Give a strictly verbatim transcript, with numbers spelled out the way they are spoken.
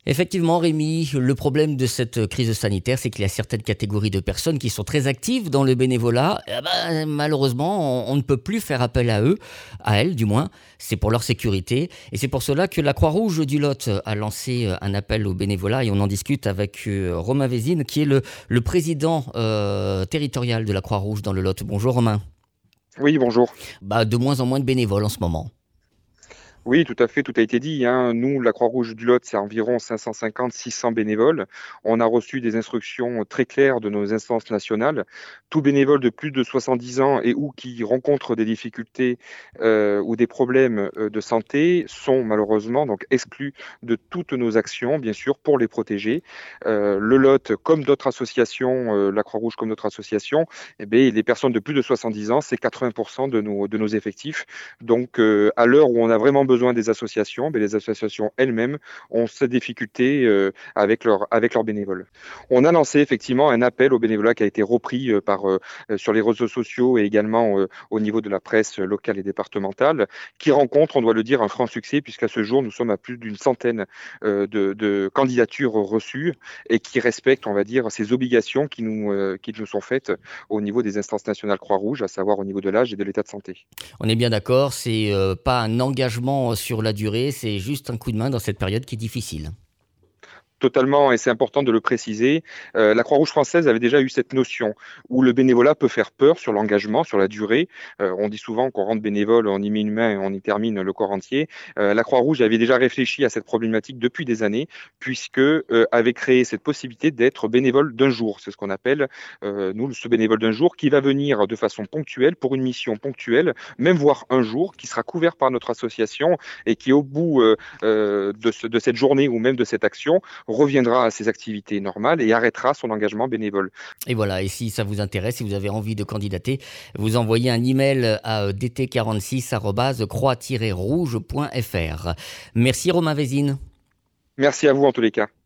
Effectivement, Rémi, le problème de cette crise sanitaire, c'est qu'il y a certaines catégories de personnes qui sont très actives dans le bénévolat. Eh ben, malheureusement, on, on ne peut plus faire appel à eux, à elles du moins. C'est pour leur sécurité. Et c'est pour cela que la Croix-Rouge du Lot a lancé euh, un appel au bénévolat. Et on en discute avec euh, Romain Vézine, qui est le, le président euh, territorial de la Croix-Rouge dans le Lot. Bonjour Romain. Oui, bonjour. Bah, de moins en moins de bénévoles en ce moment. Oui, tout à fait, tout a été dit, hein. Nous, la Croix-Rouge du Lot, c'est environ cinq cent cinquante à six cents bénévoles. On a reçu des instructions très claires de nos instances nationales. Tout bénévole de plus de soixante-dix ans et ou qui rencontre des difficultés euh, ou des problèmes euh, de santé sont malheureusement donc exclus de toutes nos actions, bien sûr, pour les protéger. Euh, le Lot, comme d'autres associations, euh, la Croix-Rouge comme d'autres associations, eh bien, les personnes de plus de soixante-dix ans, c'est quatre-vingts pour cent de nos, de nos effectifs. Donc, euh, à l'heure où on a vraiment besoin des associations, mais les associations elles-mêmes ont ces difficultés euh, avec, leur, avec leurs bénévoles. On a lancé effectivement un appel au bénévolat qui a été repris euh, par, euh, sur les réseaux sociaux et également euh, au niveau de la presse locale et départementale, qui rencontre, on doit le dire, un franc succès, puisqu'à ce jour, nous sommes à plus d'une centaine euh, de, de candidatures reçues et qui respectent, on va dire, ces obligations qui nous, euh, qui nous sont faites au niveau des instances nationales Croix-Rouge, à savoir au niveau de l'âge et de l'état de santé. On est bien d'accord, c'est euh, pas un engagement sur la durée, c'est juste un coup de main dans cette période qui est difficile. Totalement, et c'est important de le préciser. Euh, la Croix-Rouge française avait déjà eu cette notion où le bénévolat peut faire peur sur l'engagement, sur la durée. Euh, on dit souvent qu'on rentre bénévole, on y met une main et on y termine le corps entier. Euh, la Croix-Rouge avait déjà réfléchi à cette problématique depuis des années, puisque euh, avait créé cette possibilité d'être bénévole d'un jour. C'est ce qu'on appelle, euh, nous, ce bénévole d'un jour, qui va venir de façon ponctuelle, pour une mission ponctuelle, même voire un jour, qui sera couvert par notre association et qui, au bout euh, euh, de, ce, de cette journée ou même de cette action, reviendra à ses activités normales et arrêtera son engagement bénévole. Et voilà, et si ça vous intéresse, si vous avez envie de candidater, vous envoyez un email à d t quarante-six arobase croix tiret rouge point f r. Merci Romain Vézine. Merci à vous en tous les cas.